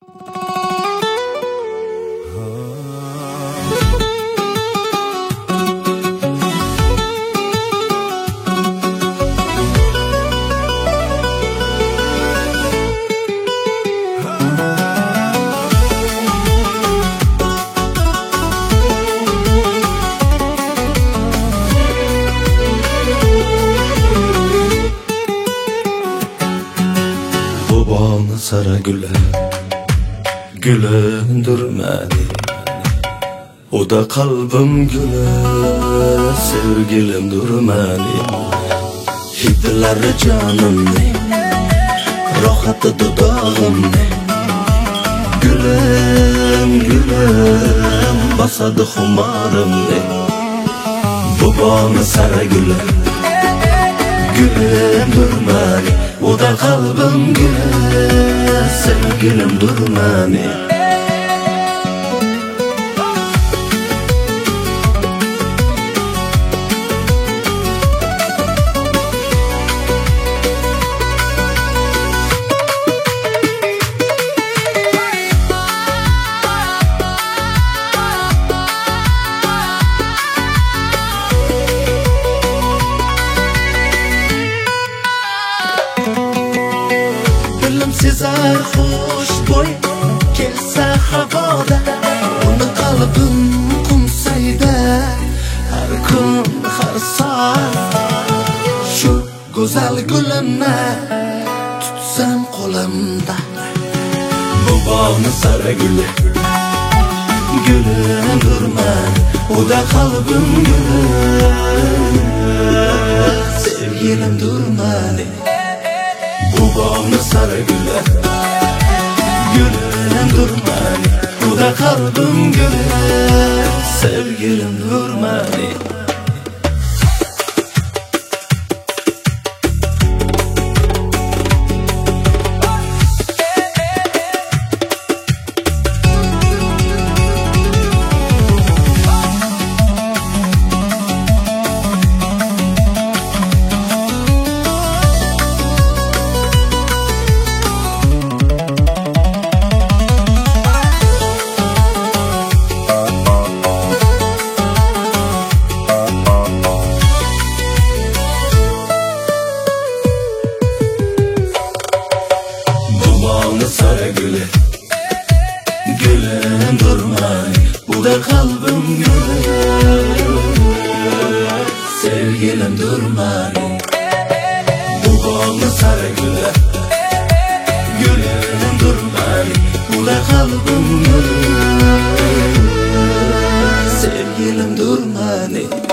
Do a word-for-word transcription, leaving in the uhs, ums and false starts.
Bağlı sara güle, gülendirmedi. O da kalbim güle, sevgilim durmedi. Hidleri canım ne, rahatı dudağım ne. Gülüm gülüm, basadı humarım ne. Bu bağlı sara güle, gülendirmedi. O da kalbim güle, sevgilim durmani. Sizar hoş boy kelse havada, onu kalbim kumsayda. Her gün her saat şu güzel gülüne tutsam kolumda. Bu bağını sara güle, gülüm durma. O da kalbim güle, sevgilim durma. Bu bağını sara güle, gülüm durmani. Bu da kalbim güle, sevgilim durmani. Sara güle, gülüm durmani. Bu da kalbim güle, sevgilim durmani. Bu bağlı sara güle, gülüm durmani. Bu da kalbim güle, sevgilim durmani.